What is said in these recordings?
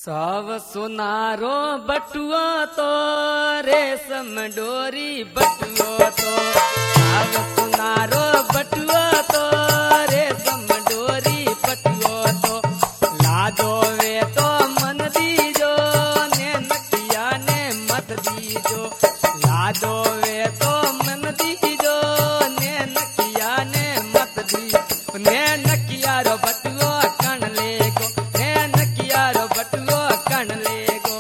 साव सुनारो बटुआ तो रेशम डोरी बटुआ तो साव सुनारो बटुआ तो रेशम डोरी बटुआ तो लादो वे तो मन दीजो ने नकिया ने मत दीजो लादो वे तो मन दीजो ने नकिया ने मत दीजो ने नकिया रो बटुआ कण लेगो ने नकिया रो बटुआ कण लेगो।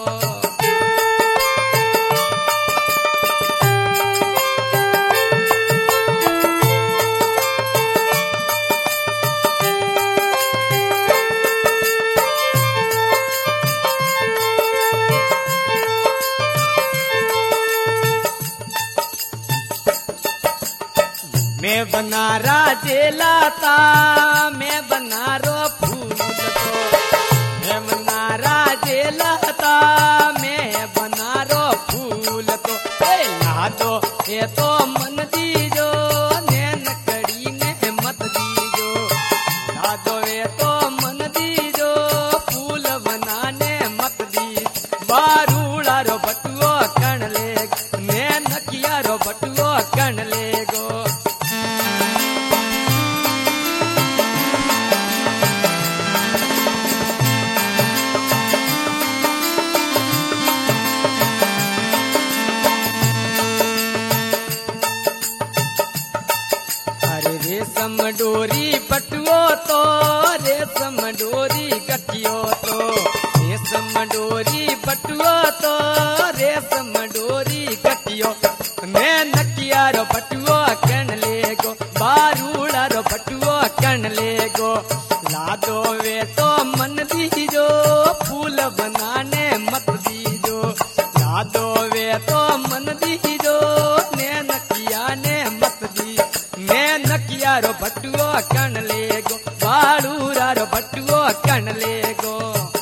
मैं बना राजेला ता मैं बना रो फूल तो मैं बना राजेला ता मैं बना रो फूल तो लादो ये तो मन दीजो ने नकड़ी ने मत दीजो लादो ये तो मन दीजो फूल बनाने मत दी बारूड़ा रो बटुआ कण ले ने नकिया रो बटुआ कण लेगो। रेशम डोरी बटुओ तो रेशम डोरी गठियो तो रेशम डोरी बटुओ तो रेशम डोरी गठियो ने नकिया रो बटुओ कण लेगो बारूड़ा रो बटुओ कण लेगो लादो वे तो मन दीजो फूल बनाने मत दीजो लादो वे तो मन दीजो ने नकिया ने मत दी ने नकिया रो बटुआ कण लेगो बारूड़ा रो बटुआ कण लेगो।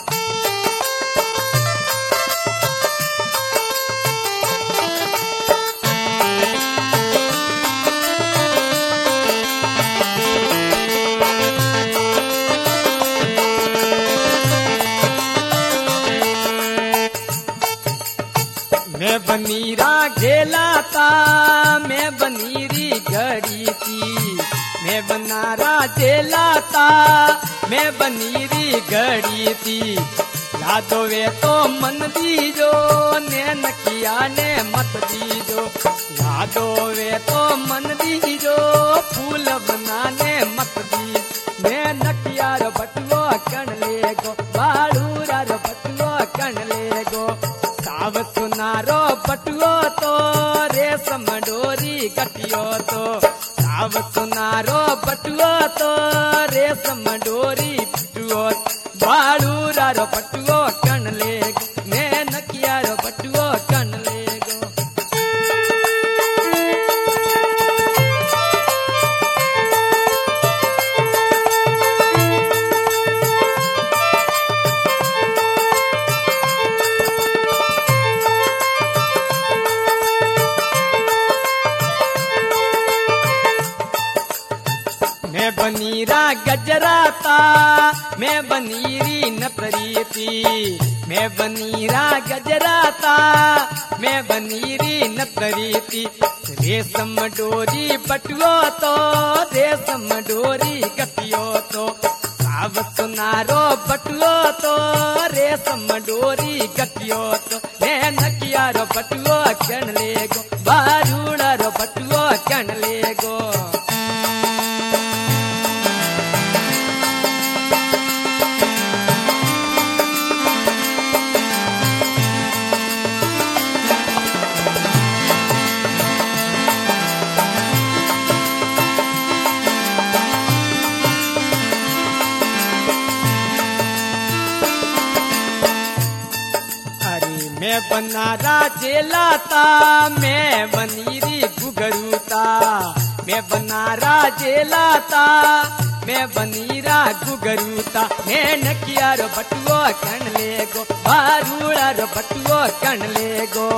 मैं बनीरा घेलाता मैं बनीरी घड़ी थी मैं बनारा जेलाता मैं बनीरी घड़ी थी लादो वे तो मन दीजो ने नकिया ने मत दीजो लादो वे तो मन दीजो फूल बनाने मत दी ने नकिया रो बटुआ कण लेगो बारूड़ा रो बटुआ कण लेगो। साव सुनारो बटुओ तो रेशम डोरी गठियो तो साव सुनारो बटुओ तो रेशम डोरी बटुओ बारूड़ा रो बटुओ कण लेगो ने नकिया रो बटुओ कण लेगो। मैं बनीरा गजराता मैं बनीरी नतरी थी मैं बनीरा गजराता मैं बनीरी नतरी थी रेशम डोरी बटुओ तो रेशम डोरी गठियो तो साव सुनारो बटुओ तो रेशम डोरी गठियो तो ने नकिया रो बटुओ कण लेगो बारूड़ा रो बटुओ कण लेगो। मैं बनारा जेलाता मैं बनीरी गुगरूता मैं बनारा जेलाता मैं बनीरा गुगरूता मैं नकिया रो बटुआ कण लेगो बारूड़ा रो बटुआ कण लेगो।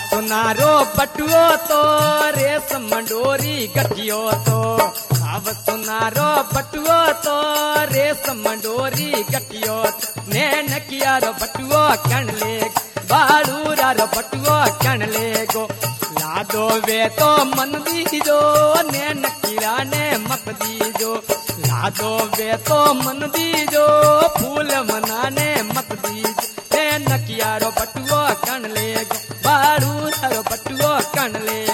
सुनारो बटुओ तो रेशम डोरी गठियो तो अब सुनारो बटुओ तो रेशम डोरी गठियो नैन किया रो बटुओ कण ले बाड़ूरा रो बटुओ कण ले गो लादो वे तो मन दीजो नैन किरा ने मत दीजो लादो वे तो मन दीजो फूल मनाने मत दीजो नैन किया रो बटुओ कण ले गो बाड़ूरा रो बटुओ कण ले